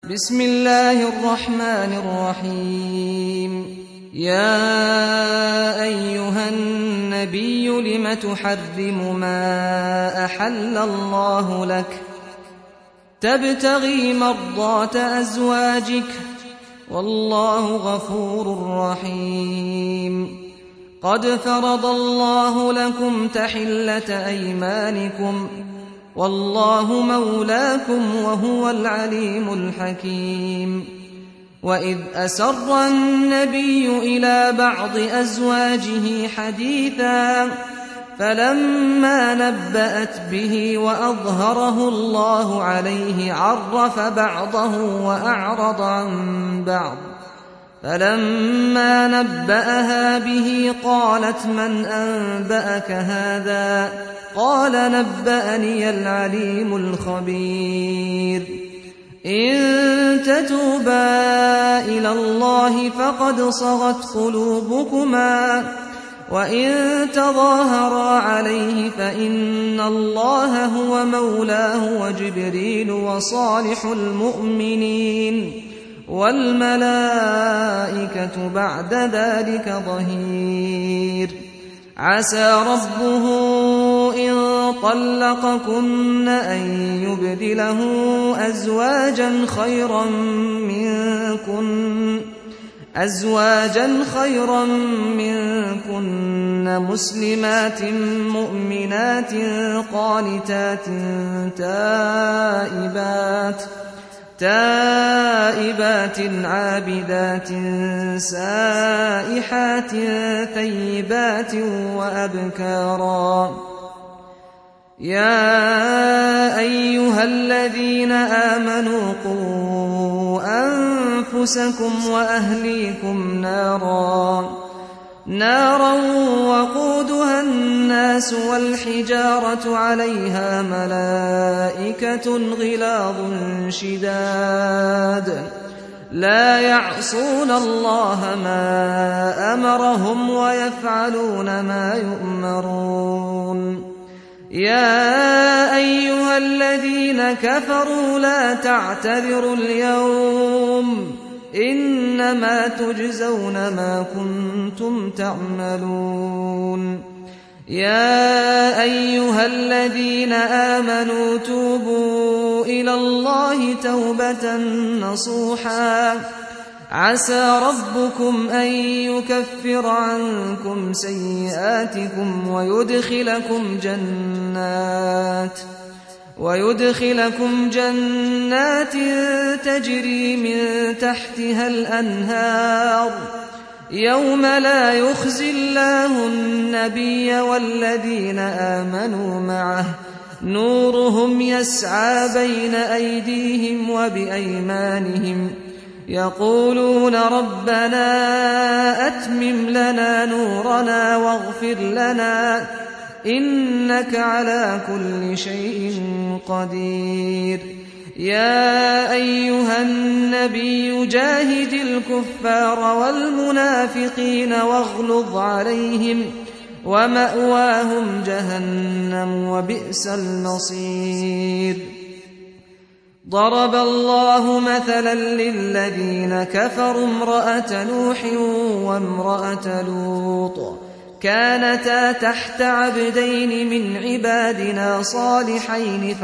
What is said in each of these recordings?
بسم الله الرحمن الرحيم. يا أيها النبي لم تحرم ما أحل الله لك تبتغي مرضات أزواجك والله غفور رحيم. قد فرض الله لكم تحلة أيمانكم والله مولاكم وهو العليم الحكيم. وإذ أسر النبي إلى بعض أزواجه حديثا فلما نبأت به وأظهره الله عليه عرف بعضه وأعرض عن بعض. فلما نبأها به قالت من أنبأك هذا؟ قال نبأني العليم الخبير. إن تتوبا إلى الله فقد صغت قلوبكما وإن تظاهرا عليه فإن الله هو مولاه وجبريل وصالح المؤمنين والملائكة بعد ذلك ظهير. عسى ربه إن طلقكن أن يبدله أزواجا خيرا منكن مسلمات مؤمنات قانتات تائبات عابدات سائحات ثيبات وأبكارا. يا أيها الذين آمنوا قوا أنفسكم وأهليكم نارا وقودها الناس والحجارة عليها ملائكة غلاظ شداد لا يعصون الله ما أمرهم ويفعلون ما يؤمرون. يا أيها الذين كفروا لا تعتذروا اليوم إنما تجزون ما كنتم تعملون. يا أيها الذين آمنوا توبوا إلى الله توبة نصوحا عسى ربكم أن يكفر عنكم سيئاتكم ويدخلكم جنات تجري من تحتها الأنهار يوم لا يخزي الله النبي والذين آمنوا معه نورهم يسعى بين أيديهم وبأيمانهم يقولون ربنا أتمم لنا نورنا واغفر لنا إنك على كل شيء قدير. يا أيها النبي جاهد الكفار والمنافقين واغلظ عليهم ومأواهم جهنم وبئس المصير. ضرب الله مثلا للذين كفروا امرأة نوح وامرأة لوط كانتا تحت عبدين من عبادنا صالحين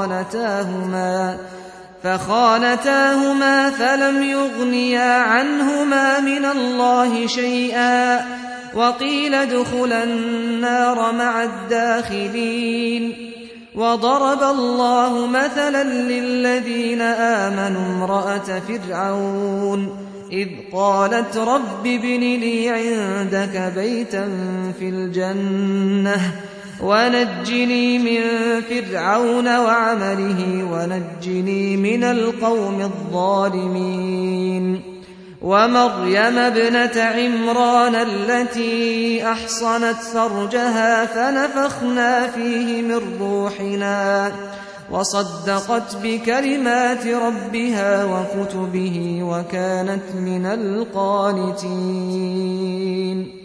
فخانتاهما فلم يغنيا عنهما من الله شيئا وقيل ادخلا النار مع الداخلين. وضرب الله مثلا للذين آمنوا امرأة فرعون إذ قالت رب ابن لي عندك بيتا في الجنة ونجني من فرعون وعمله ونجني من القوم الظالمين. ومريم ابنة عمران التي أحصنت فرجها فنفخنا فيه من روحنا وصدقت بكلمات ربها وكتبه وكانت من القانتين.